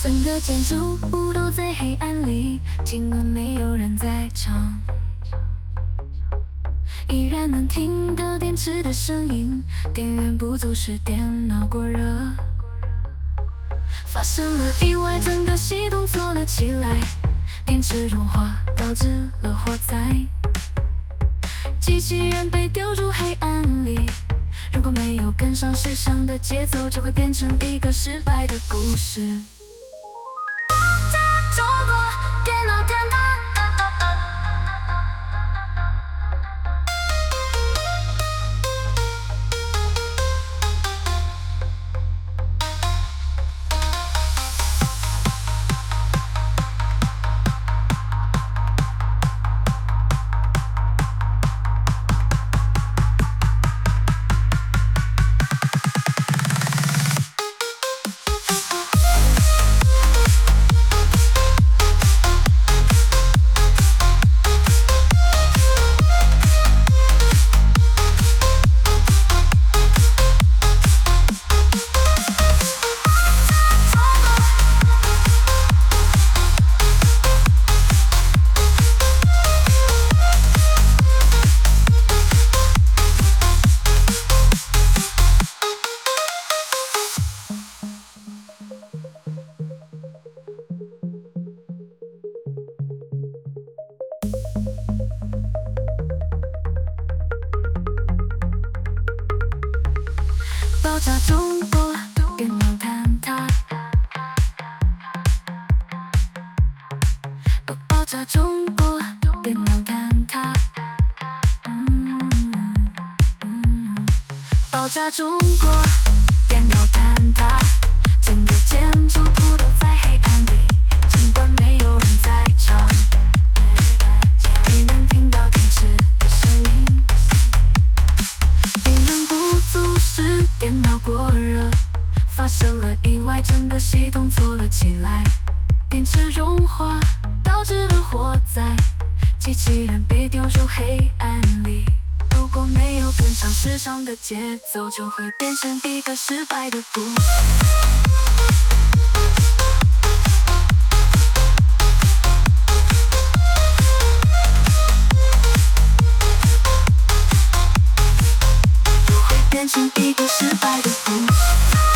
整个建筑物都在黑暗里，尽管没有人在场，依然能听到电池的声音。电源不足时，电脑过热，发生了意外，整个系统错了起来，电池融化导致了火灾，机器人被丢入黑暗里。如果没有跟上时尚的节奏，就会变成一个失败的故事。中国电脑天堂。爆炸中国电脑坍塌，爆炸中国电脑坍塌，爆炸中国电脑坍塌，整个建筑物都在黑暗里，尽管没有人在场，你能听到电池的声音。电源不足时，电脑过热，发生了意外，整个系统错了起来，电池融化导致了火灾，机器人被丢入黑暗里。如果没有跟上时尚的节奏，就会变成一个失败的故事。变成一个失败的故事。